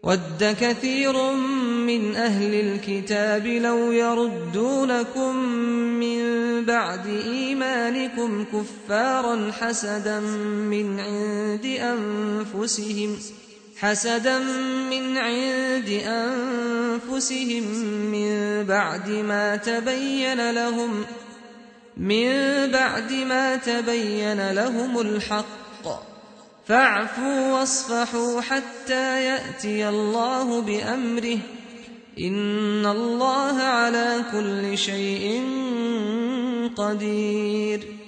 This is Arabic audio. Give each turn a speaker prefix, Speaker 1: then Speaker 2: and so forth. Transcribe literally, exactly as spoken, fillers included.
Speaker 1: وَدَّ كَثِيرٌ مِّنْ أَهْلِ الْكِتَابِ لَوْ يَرُدُّونَكُم مِّن بَعْدِ إِيمَانِكُمْ كُفَّارًا حَسَدًا مِّنْ عِندِ أَنفُسِهِم حَسَدًا مِّنْ عِندِ أَنفُسِهِم مِّن بَعْدِ مَا تَبَيَّنَ لَهُمْ مِن بَعْدِ مَا تَبَيَّنَ لَهُمُ الْحَقُّ فَاعْفُوا وَاصْفَحُوا حَتَّى يَأْتِيَ اللَّهُ بِأَمْرِهِ إِنَّ اللَّهَ عَلَى كُلِّ شَيْءٍ قَدِيرٌ